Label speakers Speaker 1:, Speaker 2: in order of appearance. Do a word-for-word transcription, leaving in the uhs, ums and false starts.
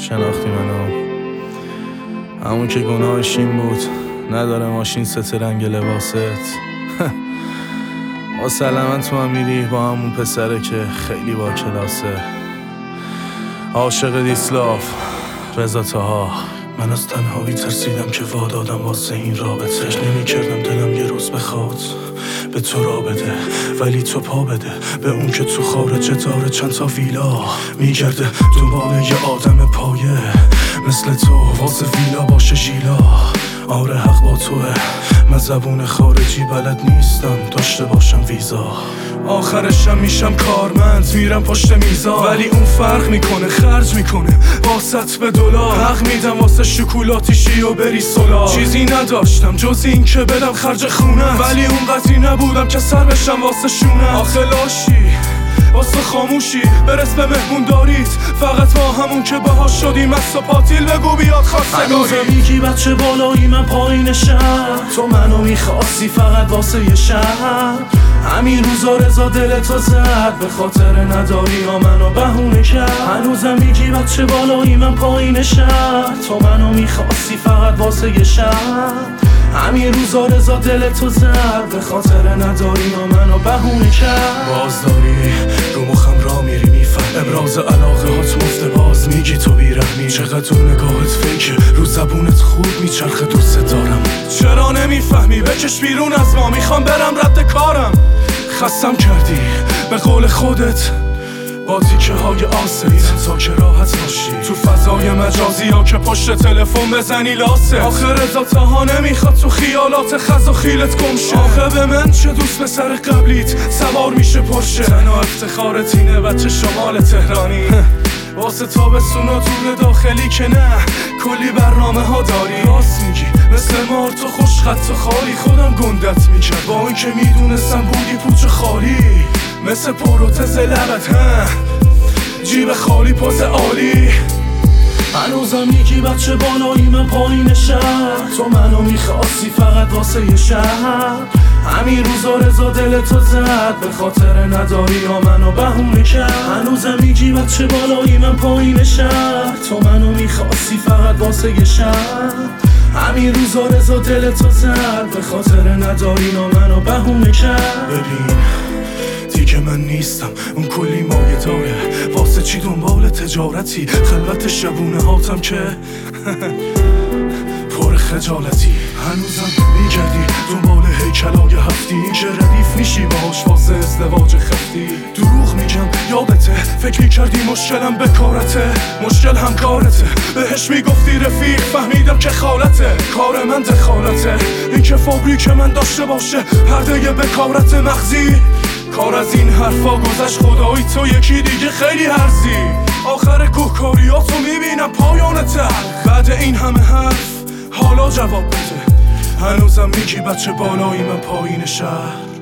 Speaker 1: شناختی منو، همون که گناهش این بود نداره ماشین ست رنگ لباست. با سلامت تو هم میری با همون پسره که خیلی با کلاسه. عاشق دیسلاف رضا طاها. من از تنهایی ترسیدم که وادادم واسه این رابطه. فکر نمی کردم دلم یه روز بخواد به تو را بده، ولی تو پا بده به اون که تو خارج داره چند تا ویلا میگرده دنبال یه آدم پایه مثل تو واسه ویلا باشه ژیلا. آره حق با توه، من زبون خارجی بلد نیستم داشته باشم ویزا. آخرشم میشم کارمند میرم پشت میزا، ولی اون فرق میکنه خرج میکنه واسط به دلار. حق میدم واسه شکلاتیشی و بری سولا. چیزی نداشتم جز این که بدم خرج خونت، ولی اون قدری نبودم که سر بشم واسه شونت. آخه لاشی واسه خاموشی برس به مهمون دارید، فقط ما همون که باهاش شدیم از پاتیل بگو بیاد خواستگاری.
Speaker 2: هنوزم میگی بچه بالایی من پایین شهر، تو منو میخواستی فقط واسه یه شهر. همین روزا رضا دل تو زد به خاطر نداری یا منو بهونه کرد. هنوزم میگی بچه بالایی من پایین شهر، تو منو میخواستی فقط واسه یه شهر. همین روزا رضا دل تو زد به خاطر نداری یا منو بهونه کرد.
Speaker 1: باز داری رو مخم را میری میفهم ابراز علاقه هات مفته، باز میگی تو بیرحمی. چقدر اون نگاهت فیکه رو زبونت خوب میچرخه دوست دارم. چرا نمیفهمی بکش بیرون از ما، میخوام برم رد کارم. خستم کردی به قول خودت با تیکه های آسیت تا که راحت باشی تو فضای مجازی ها که پشت تلفن بزنی لاسه. آخه رضا طاها نمیخواد تو خیالات خز و خیلت گم شه. آخه به من چه دوست به سر قبلیت سوار میشه پرشه. تنها افتخارت اینه بچه شمال تهرانی واسه تابستون و دور داخلی که نه کلی برنامه ها داری. راست میگی مثل مار تو خوش خط و خالی، خودم گندت میکرد با این که میدونستم بودی پوچ خالی مثل پروتز لبت. ها جیب خالی پاس عالی.
Speaker 2: هنوزم میگی بچه بالایی من پایین شهر، تو منو میخواستی فقط واسه یه شهر. همین روزا رضا دل تو زد به خاطر نداری یا منو بهونه کرد. هنوزم میگی بچه بالایی من پایین شهر، تو منو میخواستی فقط واسه یه شهر. همین روزا رضا دل تو زد به خاطر نداری یا منو بهونه کرد.
Speaker 1: ببین دیگه من نیستم اون کلی مایه داره، واسه چی دنبال تجارتی خلوت شبونه هاتم که پر خجالتی. هنوزم میگردی دنبال هیکلای هفتی که ردیف میشی باش واسه ازدواج خفتی. دروغ میگم یادته فکر میکردی مشکلم به کارته، مشکل هم کارته. بهش میگفتی رفیق فهمیدم که خالته، کار من دخالته. این که فابریک من داشته باشه پرده بکارت مغزی. کار از این حرفا گذشت خدایی تو یکی دیگه خیلی هرزی. آخر کوهکاریاتو میبینم پایان تر. بعد این همه حرف حالا جواب بده. هنوزم میگی بچه بالایی من پایین شهر.